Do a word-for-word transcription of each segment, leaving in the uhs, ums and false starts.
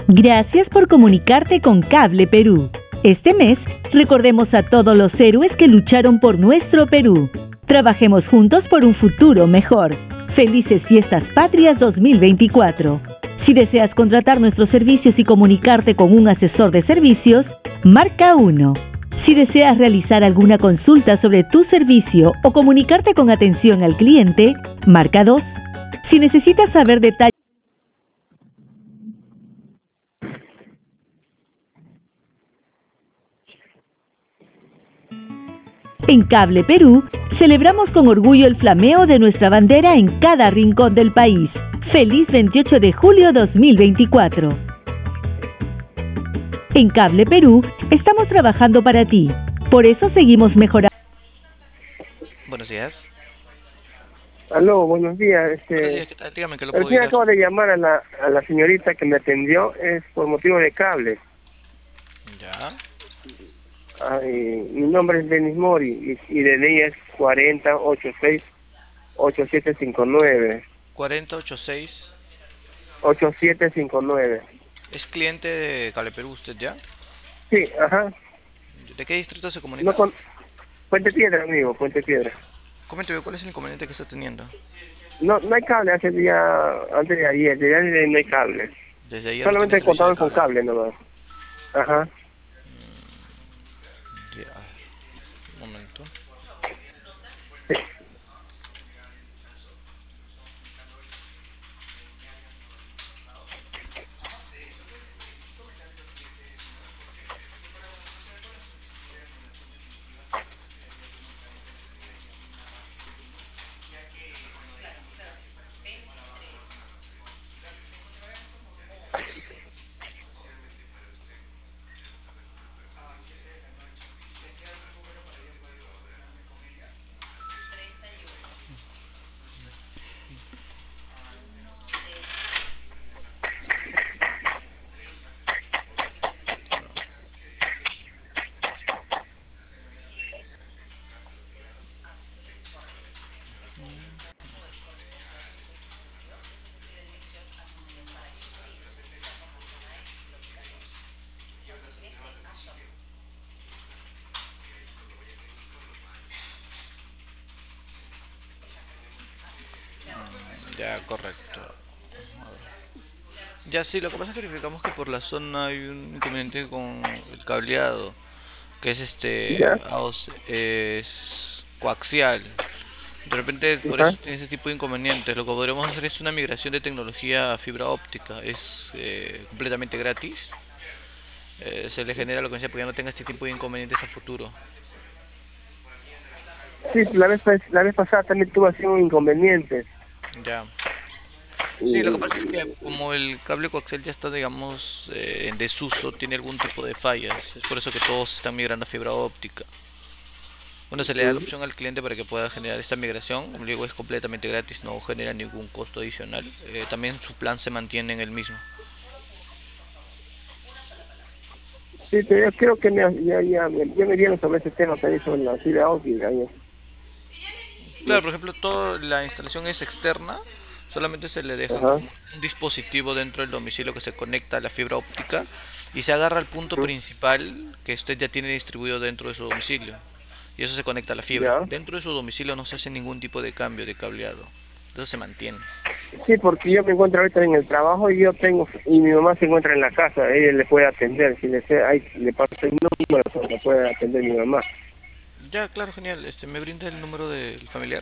Gracias por comunicarte con Cable Perú. Este mes, recordemos a todos los héroes que lucharon por nuestro Perú. Trabajemos juntos por un futuro mejor. Felices Fiestas Patrias dos mil veinticuatro. Si deseas contratar nuestros servicios y comunicarte con un asesor de servicios, marca uno. Si deseas realizar alguna consulta sobre tu servicio o comunicarte con atención al cliente, marca dos. Si necesitas saber detalles en Cable Perú, celebramos con orgullo el flameo de nuestra bandera en cada rincón del país. ¡Feliz veintiocho de julio dos mil veinticuatro! En Cable Perú, estamos trabajando para ti. Por eso seguimos mejorando. Buenos días. Aló, buenos días. Este, Buenos días, ¿qué tal? Dígame que lo recién puedo ayudar. acabo de llamar a la, a la señorita que me atendió, es por motivo de cable. Ya. Ay, mi nombre es Denis Mori y, y de ella es cuarenta ochenta y seis ochenta y siete cincuenta y nueve. cuarenta ochenta y seis. ochenta y siete cincuenta y nueve. ¿Es cliente de Cable Perú usted ya? Sí, ajá. ¿De qué distrito se comunica? No con... Puente Piedra, amigo, Puente Piedra. Coménteme, ¿cuál es el inconveniente que está teniendo? No, no hay cable hace día, antes de ayer, de ayer no hay cable. Desde ayer no Solamente tiene he servicio contado de con cable. cable nomás. Ajá. Ya. Un momento. Ya, correcto. A ver. Ya, sí, lo que pasa es que verificamos que por la zona hay un inconveniente con el cableado, que es este Ya, A O C, es coaxial. De repente por ajá. eso tiene ese tipo de inconvenientes. Lo que podremos hacer es una migración de tecnología a fibra óptica. Es eh, completamente gratis. Eh, se le genera lo que sea porque ya no tenga este tipo de inconvenientes a futuro. Sí, la vez, pas- la vez pasada también tuve así un inconveniente. Ya. Sí, lo que pasa es Y, que como el cable coaxial ya está, digamos, eh, en desuso, tiene algún tipo de fallas. Es por eso que todos están migrando a fibra óptica. Bueno, se le da la opción al cliente para que pueda generar esta migración. Como le digo, es completamente gratis, no genera ningún costo adicional. Eh, también su plan se mantiene en el mismo. sí, pero yo creo que me, ya, ya, me- ya me dieron sobre ese tema también sobre la fibra óptica. ya. Claro, por ejemplo, toda la instalación es externa, solamente se le deja Ajá. como un dispositivo dentro del domicilio que se conecta a la fibra óptica y se agarra al punto Ujú. principal que usted ya tiene distribuido dentro de su domicilio y eso se conecta a la fibra. Ya. Dentro de su domicilio no se hace ningún tipo de cambio de cableado, eso se mantiene. Sí, porque yo me encuentro ahorita en el trabajo y yo tengo, y mi mamá se encuentra en la casa, ella le puede atender, si le, sé- ahí le paso el número, pues, le puede atender mi mamá. Ya, claro, genial. Este, ¿me brinda el número del familiar?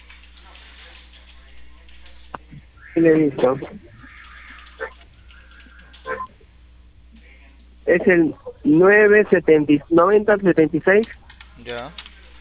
Sí, le he visto. Es el nueve setenta noventa setenta y seis Ya,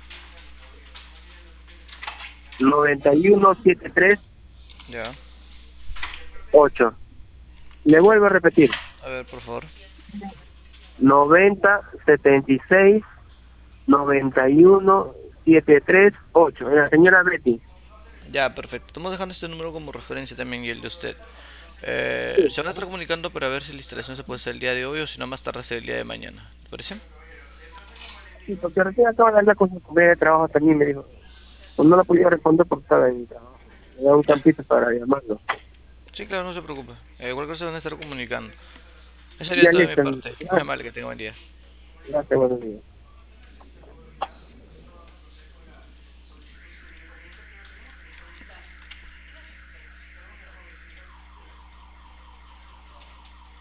noventa y uno setenta y tres ya. ocho. Le vuelvo a repetir. A ver, por favor. noventa setenta y seis noventa y uno setenta y tres ocho. La señora Betty. Ya, perfecto. Estamos dejando este número como referencia también y el de usted. Eh, Sí, se van a estar comunicando para ver si la instalación se puede hacer el día de hoy o si no más tarde será el día de mañana. ¿Te parece? sí, porque recién acabo de hablar con su compañera de trabajo también, me dijo. Pues no la podía responder porque estaba en el trabajo. Me da un Ya. campito para llamarlo. Sí, claro, no se preocupe. Eh, igual que se van a estar comunicando. Eso sería Ya todo de listo. mi parte. Muy amable, que tenga buen día. Gracias, buenos días.